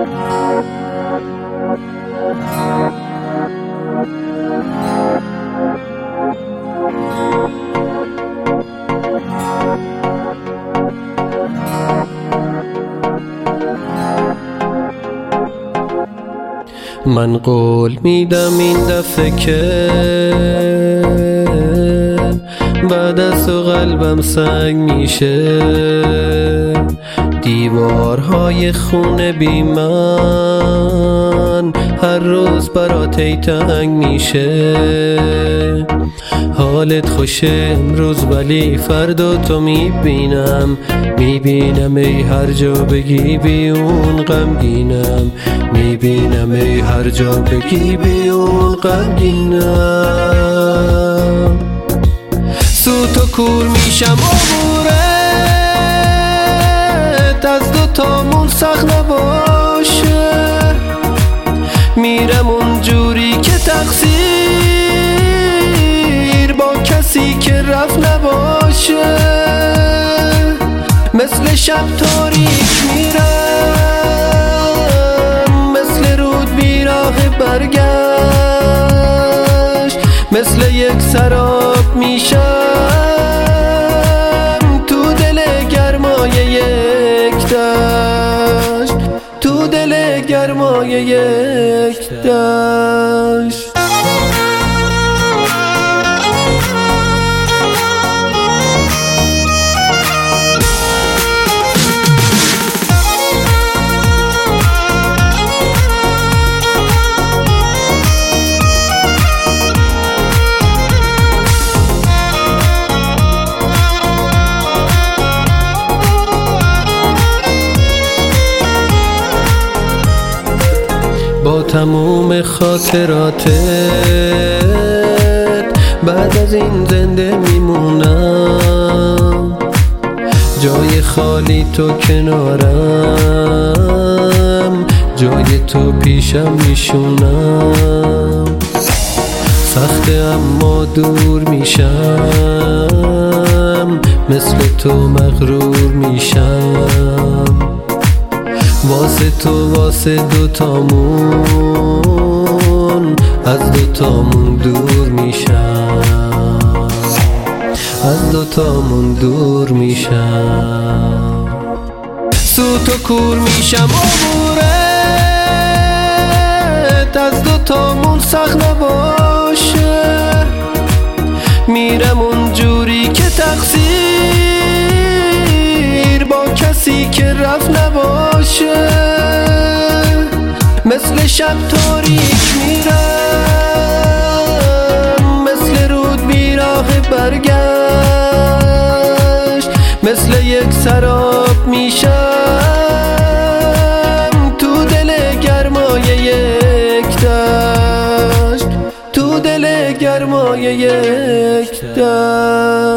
من قول میدم این دفعه که بعد از تو قلبم سنگ میشه، دیوارهای خونه بی من هر روز برات ای تنگ میشه. حالت خوشه امروز ولی فردا تو میبینم ای هر جا بگی بیون غمگینم، میبینم ای هر جا بگی بیون غمگینم. سوت و کور میشم عبورت از دوتامون سخت نباشه، میرم اونجوری که تقصیر با کسی که رفت نباشه. مثل شب تاریک میرم، مثل رود بیراه برگشت، مثل یک سراب میشم تو دل گرمای یک دشت، تو دل گرمای یک دشت. با تموم خاطراتت بعد از این زنده میمونم، جای خالی تو کنارم، جای تو پیشم میشونم. سخته اما دور میشم، مثل تو مغرور میشم، واسه تو واسه دوتامون از دوتامون دور میشم، از دوتامون دور میشم. سوت و کور میشم عبورت از دوتامون سخت نباشه، میرم اونجوری که تقصیر با کسی که رفت نباشه. مثل شب تاریک میرم، مثل رود بیراه برگشت، مثل یک سراب میشم تو دل گرمای یک دشت، تو دل گرمای یک دشت.